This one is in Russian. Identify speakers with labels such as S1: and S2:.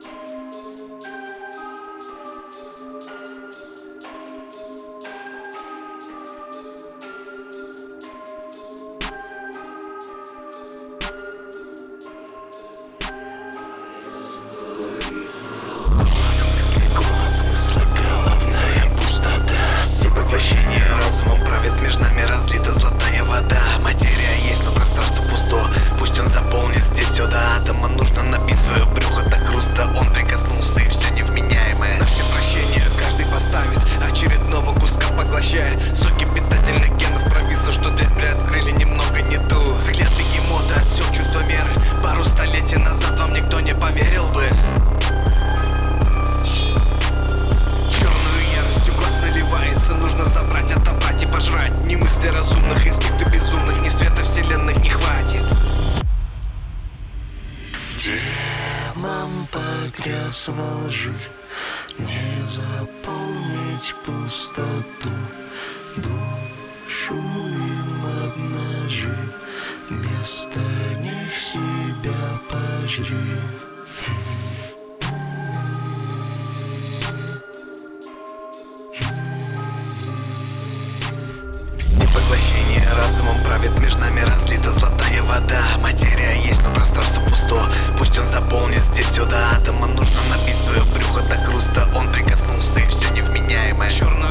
S1: Всепоглощение разумом правит, между нами разлита золотая вода. Материя есть, но пространство пусто. Пусть он заполнит здесь все до атома. Нужно набить свое брюхо до хруста. Он прикоснулся и все невменяемое на все прощения каждый поставит, очередного куска поглощая соки питательных генов провидца, что дверь приоткрыли немного не ту. Взгляд бегемота отсек чувство меры. Пару столетий назад вам никто не поверил бы. Наливается, нужно забрать, отобрать и пожрать. Ни мысли разумных, инстинкты безумных, ни света вселенных не хватит.
S2: Демон погряз во лжи, не заполнить пустоту. Душу им обнажи, вместо них себя пожри.
S1: Поглощение разумом правит, между нами разлита золотая вода. Материя есть, но пространство пусто. Пусть он заполнит здесь все до атома. Нужно набить свое брюхо до хруста. Он прикоснулся и все невменяемое. Черный